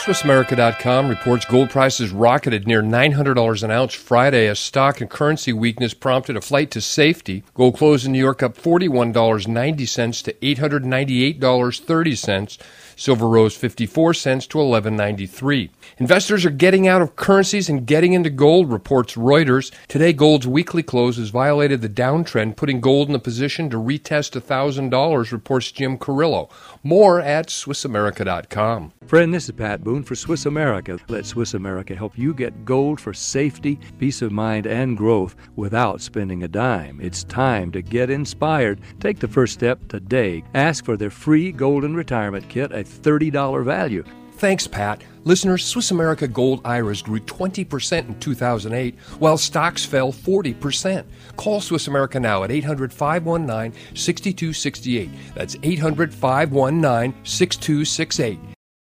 SwissAmerica.com reports gold prices rocketed near $900 an ounce Friday as stock and currency weakness prompted a flight to safety. Gold closed in New York up $41.90 to $898.30. Silver rose 54 cents to $11.93. Investors are getting out of currencies and getting into gold, reports Reuters. Today, gold's weekly close has violated the downtrend, putting gold in a position to retest $1,000, reports Jim Carrillo. More at SwissAmerica.com. Friend, this is Pat Boone for Swiss America. Let Swiss America help you get gold for safety, peace of mind, and growth without spending a dime. It's time to get inspired. Take the first step today. Ask for their free Golden Retirement Kit, a $30 value. Thanks, Pat. Listeners, Swiss America Gold IRAs grew 20% in 2008, while stocks fell 40%. Call Swiss America now at 800-519-6268. That's 800-519-6268.